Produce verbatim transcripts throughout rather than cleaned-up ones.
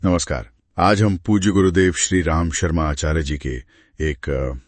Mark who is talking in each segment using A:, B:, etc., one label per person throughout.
A: नमस्कार। आज हम पूज्य गुरुदेव श्री राम शर्मा आचार्य जी के एक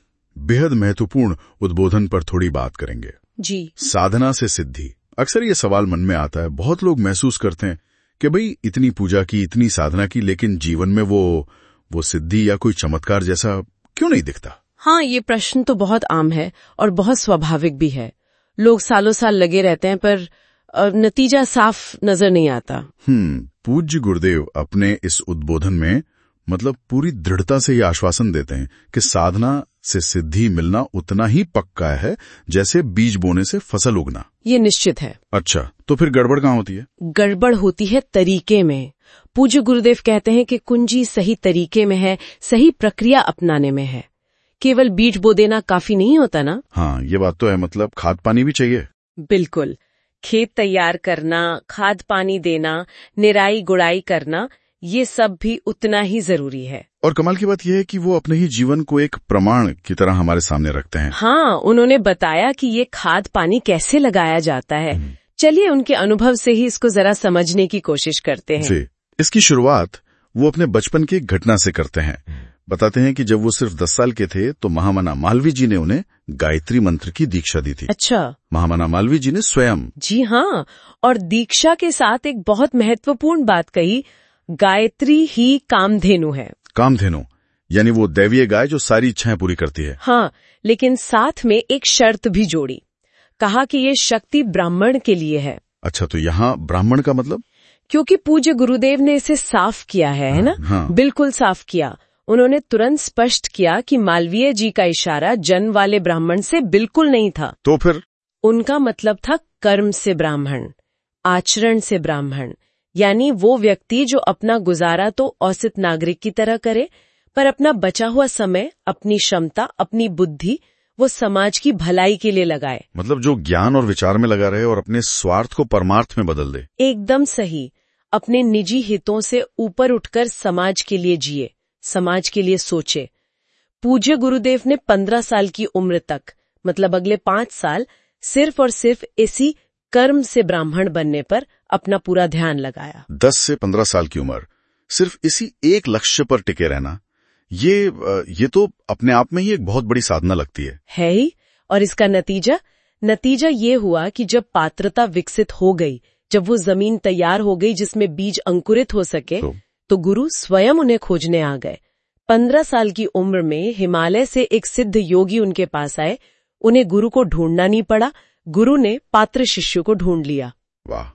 A: बेहद महत्वपूर्ण उद्बोधन पर थोड़ी बात करेंगे।
B: जी।
A: साधना से सिद्धि। अक्सर ये सवाल मन में आता है। बहुत लोग महसूस करते हैं कि भाई इतनी पूजा की, इतनी साधना की, लेकिन जीवन में वो वो सिद्धि या कोई चमत्कार जैसा क्यों नहीं दिखता?
B: हाँ, ये प्रश्न तो बहुत आम है और बहुत स्वाभाविक भी है। लोग सालों साल लगे रहते हैं पर नतीजा साफ नजर नहीं आता।
A: हम्म पूज्य गुरुदेव अपने इस उद्बोधन में मतलब पूरी दृढ़ता से ये आश्वासन देते हैं कि साधना से सिद्धि मिलना उतना ही पक्का है जैसे बीज बोने से फसल उगना।
B: ये निश्चित है।
A: अच्छा, तो फिर गड़बड़ कहाँ होती है?
B: गड़बड़ होती है तरीके में। पूज्य गुरुदेव कहते हैं कि कुंजी सही तरीके में है, सही प्रक्रिया अपनाने में है। केवल बीज बो देना काफी नहीं होता ना।
A: हाँ, ये बात तो है। मतलब खाद पानी भी चाहिए।
B: बिल्कुल। खेत तैयार करना, खाद पानी देना, निराई गुड़ाई करना, ये सब भी उतना ही जरूरी है।
A: और कमाल की बात यह है कि वो अपने ही जीवन को एक प्रमाण की तरह हमारे सामने रखते हैं।
B: हाँ, उन्होंने बताया कि ये खाद पानी कैसे लगाया जाता है। चलिए उनके अनुभव से ही इसको जरा समझने की कोशिश करते हैं।
A: जी। इसकी शुरुआत वो अपने बचपन की घटना से करते हैं। बताते हैं कि जब वो सिर्फ दस साल के थे तो महामना मालवीय जी ने उन्हें गायत्री मंत्र की दीक्षा दी थी।
B: अच्छा।
A: महामना मालवीय जी ने स्वयं।
B: जी हाँ, और दीक्षा के साथ एक बहुत महत्वपूर्ण बात कही, गायत्री ही कामधेनु है।
A: कामधेनु यानी वो दैवीय गाय जो सारी इच्छाएं पूरी करती है।
B: हाँ, लेकिन साथ में एक शर्त भी जोड़ी। कहा कि ये शक्ति ब्राह्मण के लिए है।
A: अच्छा, तो यहाँ ब्राह्मण का मतलब?
B: क्योंकि पूज्य गुरुदेव ने इसे साफ किया है, है ना?
A: हाँ।
B: बिल्कुल साफ किया। उन्होंने तुरंत स्पष्ट किया कि मालवीय जी का इशारा जन्म वाले ब्राह्मण से बिल्कुल नहीं था।
A: तो फिर?
B: उनका मतलब था कर्म से ब्राह्मण, आचरण से ब्राह्मण, यानी वो व्यक्ति जो अपना गुजारा तो औसत नागरिक की तरह करे, पर अपना बचा हुआ समय, अपनी क्षमता, अपनी बुद्धि वो समाज की भलाई के लिए लगाए।
A: मतलब जो ज्ञान और विचार में लगा रहे और अपने स्वार्थ को परमार्थ में बदल दे।
B: एकदम सही। अपने निजी हितों से ऊपर उठकर समाज के लिए जिए, समाज के लिए सोचे। पूज्य गुरुदेव ने पंद्रह साल की उम्र तक, मतलब अगले पांच साल, सिर्फ और सिर्फ इसी कर्म से ब्राह्मण बनने पर अपना पूरा ध्यान लगाया।
A: दस से पंद्रह साल की उम्र, सिर्फ इसी एक लक्ष्य पर टिके रहना, ये ये तो अपने आप में ही एक बहुत बड़ी साधना लगती है।
B: है ही। और इसका नतीजा नतीजा ये हुआ कि जब पात्रता विकसित हो गई, जब वो जमीन तैयार हो गई जिसमें बीज अंकुरित हो सके, तो, तो गुरु स्वयं उन्हें खोजने आ गए। पंद्रह साल की उम्र में हिमालय से एक सिद्ध योगी उनके पास आए। उन्हें गुरु को ढूंढना नहीं पड़ा, गुरु ने पात्र शिष्य को ढूंढ लिया।
A: वाह,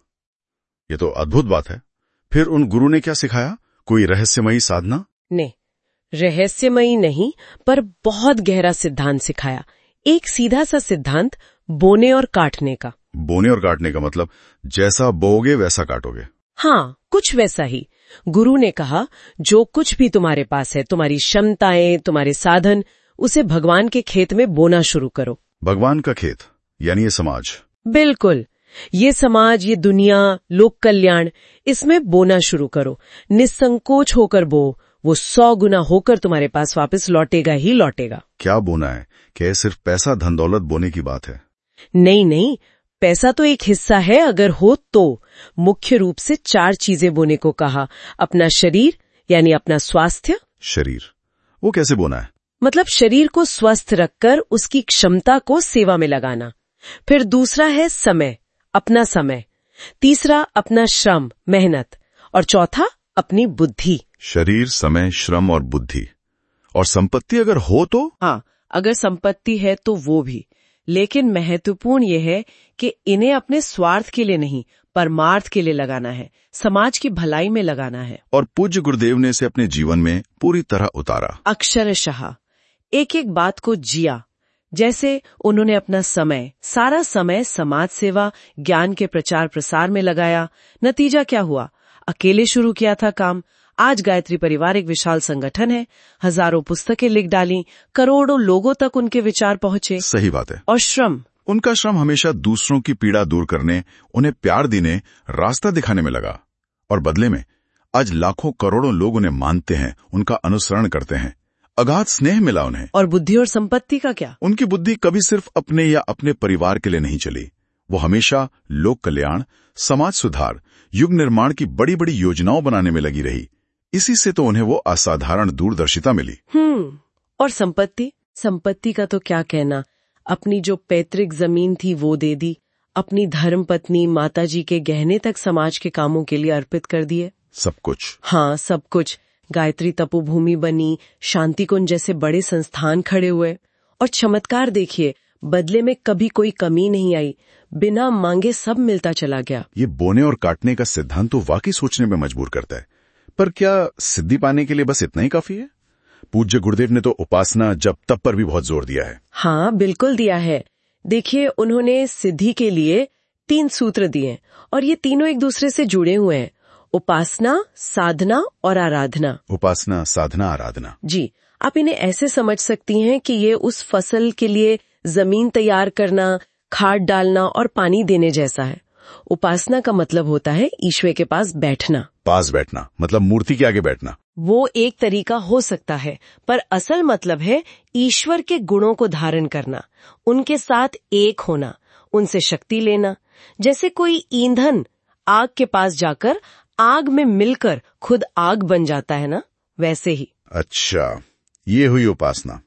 A: ये तो अद्भुत बात है। फिर उन गुरु ने क्या सिखाया? कोई रहस्यमयी साधना?
B: ने रहस्यमयी नहीं, पर बहुत गहरा सिद्धांत सिखाया। एक सीधा सा सिद्धांत, बोने और काटने का।
A: बोने और काटने का मतलब जैसा बोओगे वैसा काटोगे?
B: हाँ, कुछ वैसा ही। गुरु ने कहा, जो कुछ भी तुम्हारे पास है, तुम्हारी क्षमताएं, तुम्हारे साधन, उसे भगवान के खेत में बोना शुरू करो।
A: भगवान का खेत यानी ये समाज?
B: बिल्कुल। ये समाज, ये दुनिया, लोक कल्याण, इसमें बोना शुरू करो। निसंकोच होकर बो, वो सौ गुना होकर तुम्हारे पास वापस लौटेगा ही लौटेगा।
A: क्या बोना है? क्या सिर्फ पैसा धन दौलत बोने की बात है?
B: नहीं नहीं, पैसा तो एक हिस्सा है अगर हो तो। मुख्य रूप से चार चीजें बोने को कहा। अपना शरीर यानी अपना स्वास्थ्य।
A: शरीर, वो कैसे बोना है?
B: मतलब शरीर को स्वस्थ रखकर उसकी क्षमता को सेवा में लगाना। फिर दूसरा है समय, अपना समय। तीसरा अपना श्रम, मेहनत। और चौथा अपनी बुद्धि।
A: शरीर, समय, श्रम और बुद्धि। और संपत्ति अगर हो तो?
B: हाँ, अगर संपत्ति है तो वो भी। लेकिन महत्वपूर्ण यह है कि इन्हें अपने स्वार्थ के लिए नहीं, परमार्थ के लिए लगाना है, समाज की भलाई में लगाना है।
A: और पूज्य गुरुदेव ने इसे अपने जीवन में पूरी तरह उतारा।
B: अक्षरशः एक एक बात को जिया। जैसे उन्होंने अपना समय, सारा समय समाज सेवा, ज्ञान के प्रचार प्रसार में लगाया। नतीजा क्या हुआ? अकेले शुरू किया था काम, आज गायत्री परिवार एक विशाल संगठन है। हजारों पुस्तकें लिख डाली, करोड़ों लोगों तक उनके विचार पहुंचे।
A: सही बात है।
B: और श्रम,
A: उनका श्रम हमेशा दूसरों की पीड़ा दूर करने, उन्हें प्यार देने, रास्ता दिखाने में लगा। और बदले में आज लाखों करोड़ों लोग उन्हें मानते हैं, उनका अनुसरण करते हैं। अगाध स्नेह मिला उन्हें।
B: और बुद्धि और संपत्ति का क्या?
A: उनकी बुद्धि कभी सिर्फ अपने या अपने परिवार के लिए नहीं चली। वो हमेशा लोक कल्याण, समाज सुधार, युग निर्माण की बड़ी बड़ी योजनाओं बनाने में लगी रही। इसी से तो उन्हें वो असाधारण दूरदर्शिता मिली।
B: हम्म और संपत्ति संपत्ति का तो क्या कहना। अपनी जो पैतृक जमीन थी वो दे दी, अपनी धर्मपत्नी माताजी के गहने तक समाज के कामों के लिए अर्पित कर दिए।
A: सब कुछ।
B: हाँ, सब कुछ। गायत्री तपोभूमि बनी, शांति कुंज जैसे बड़े संस्थान खड़े हुए। और चमत्कार देखिए, बदले में कभी कोई कमी नहीं आई, बिना मांगे सब मिलता चला गया।
A: ये बोने और काटने का सिद्धांत तो वाकई सोचने में मजबूर करता है। पर क्या सिद्धि पाने के लिए बस इतना ही काफी है? पूज्य गुरुदेव ने तो उपासना जप तप पर भी बहुत जोर दिया है।
B: हाँ, बिल्कुल दिया है। देखिए, उन्होंने सिद्धि के लिए तीन सूत्र दिए और ये तीनों एक दूसरे से जुड़े हुए हैं। उपासना, साधना और आराधना।
A: उपासना, साधना, आराधना।
B: जी, आप इन्हें ऐसे समझ सकती हैं कि ये उस फसल के लिए जमीन तैयार करना, खाद डालना और पानी देने जैसा है। उपासना का मतलब होता है ईश्वर के पास बैठना।
A: पास बैठना मतलब मूर्ति के आगे बैठना।
B: वो एक तरीका हो सकता है, पर असल मतलब है ईश्वर के गुणों को धारण करना, उनके साथ एक होना, उनसे शक्ति लेना। जैसे कोई ईंधन आग के पास जाकर आग में मिलकर खुद आग बन जाता है ना, वैसे ही।
A: अच्छा, ये हुई उपासना।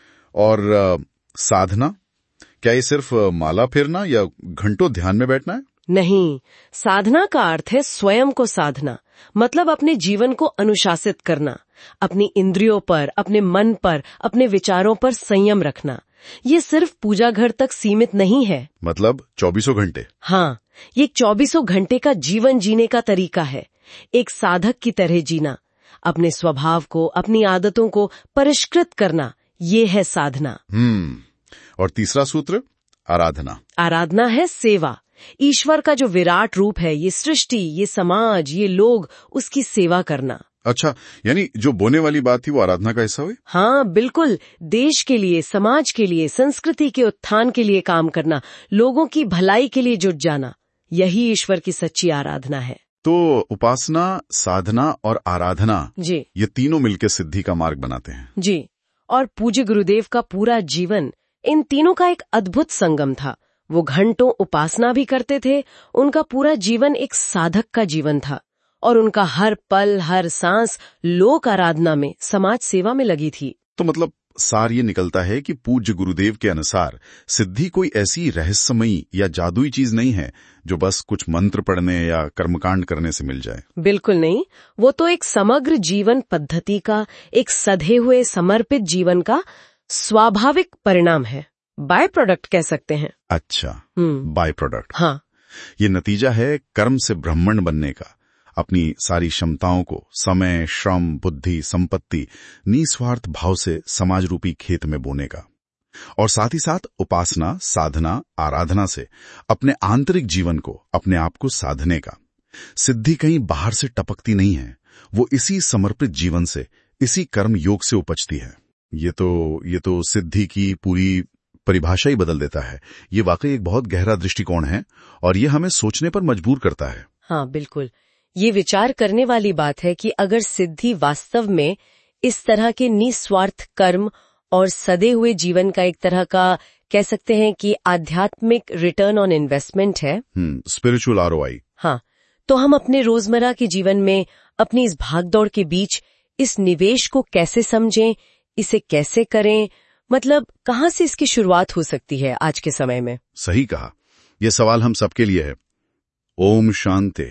A: और आ, साधना, क्या ये सिर्फ माला फेरना या घंटों ध्यान में बैठना है?
B: नहीं, साधना का अर्थ है स्वयं को साधना, मतलब अपने जीवन को अनुशासित करना, अपनी इंद्रियों पर, अपने मन पर, अपने विचारों पर संयम रखना। ये सिर्फ पूजा घर तक सीमित नहीं है।
A: मतलब चौबीसों घंटे?
B: हाँ, ये चौबीसों घंटे का जीवन जीने का तरीका है। एक साधक की तरह जीना, अपने स्वभाव को, अपनी आदतों को परिष्कृत करना, ये है साधना।
A: हम्म और तीसरा सूत्र, आराधना।
B: आराधना है सेवा। ईश्वर का जो विराट रूप है, ये सृष्टि, ये समाज, ये लोग, उसकी सेवा करना।
A: अच्छा, यानी जो बोने वाली बात थी वो आराधना का हिस्सा हुई?
B: हाँ, बिल्कुल। देश के लिए, समाज के लिए, संस्कृति के उत्थान के लिए काम करना, लोगों की भलाई के लिए जुट जाना, यही ईश्वर की सच्ची आराधना है।
A: तो उपासना, साधना और आराधना,
B: जी,
A: ये तीनों मिलकर सिद्धि का मार्ग बनाते हैं।
B: जी, और पूज्य गुरुदेव का पूरा जीवन इन तीनों का एक अद्भुत संगम था। वो घंटों उपासना भी करते थे, उनका पूरा जीवन एक साधक का जीवन था, और उनका हर पल, हर सांस लोक आराधना में, समाज सेवा में लगी थी।
A: तो मतलब सार ये निकलता है कि पूज्य गुरुदेव के अनुसार सिद्धि कोई ऐसी रहस्यमयी या जादुई चीज नहीं है जो बस कुछ मंत्र पढ़ने या कर्मकांड करने से मिल जाए।
B: बिल्कुल नहीं, वो तो एक समग्र जीवन पद्धति का, एक सधे हुए समर्पित जीवन का स्वाभाविक परिणाम है। बाय प्रोडक्ट कह सकते हैं।
A: अच्छा, बाय प्रोडक्ट।
B: हाँ,
A: ये नतीजा है कर्म से ब्रह्मांड बनने का, अपनी सारी क्षमताओं को समय, श्रम, बुद्धि, संपत्ति निस्वार्थ भाव से समाज रूपी खेत में बोने का, और साथ ही साथ उपासना, साधना, आराधना से अपने आंतरिक जीवन को, अपने आप को साधने का। सिद्धि कहीं बाहर से टपकती नहीं है, वो इसी समर्पित जीवन से, इसी कर्म योग से उपजती है। ये तो ये तो सिद्धि की पूरी परिभाषा ही बदल देता है। ये वाकई एक बहुत गहरा दृष्टिकोण है और ये हमें सोचने पर मजबूर करता है।
B: हाँ, बिल्कुल। ये विचार करने वाली बात है कि अगर सिद्धि वास्तव में इस तरह के निस्वार्थ कर्म और सदे हुए जीवन का एक तरह का, कह सकते हैं कि आध्यात्मिक रिटर्न ऑन इन्वेस्टमेंट है,
A: हम्म स्पिरिचुअल आरओआई।
B: हाँ, तो हम अपने रोजमर्रा के जीवन में, अपनी इस भागदौड़ के बीच इस निवेश को कैसे समझें, इसे कैसे करें, मतलब कहाँ से इसकी शुरुआत हो सकती है आज के समय में?
A: सही कहा, यह सवाल हम सबके लिए है। ओम शांति।